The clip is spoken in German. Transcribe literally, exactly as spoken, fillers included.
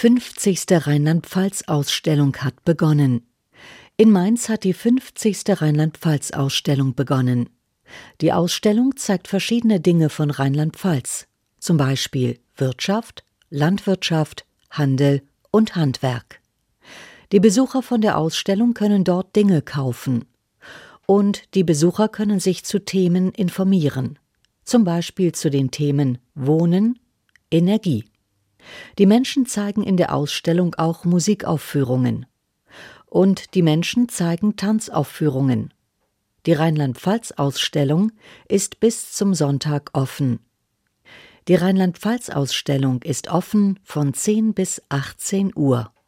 fünfzigste Rheinland-Pfalz-Ausstellung hat begonnen. In Mainz hat die fünfzigste Rheinland-Pfalz-Ausstellung begonnen. Die Ausstellung zeigt verschiedene Dinge von Rheinland-Pfalz, zum Beispiel Wirtschaft, Landwirtschaft, Handel und Handwerk. Die Besucher von der Ausstellung können dort Dinge kaufen. Und die Besucher können sich zu Themen informieren, zum Beispiel zu den Themen Wohnen, Energie. Die Menschen zeigen in der Ausstellung auch Musikaufführungen. Und die Menschen zeigen Tanzaufführungen. Die Rheinland-Pfalz-Ausstellung ist bis zum Sonntag offen. Die Rheinland-Pfalz-Ausstellung ist offen von zehn bis achtzehn Uhr.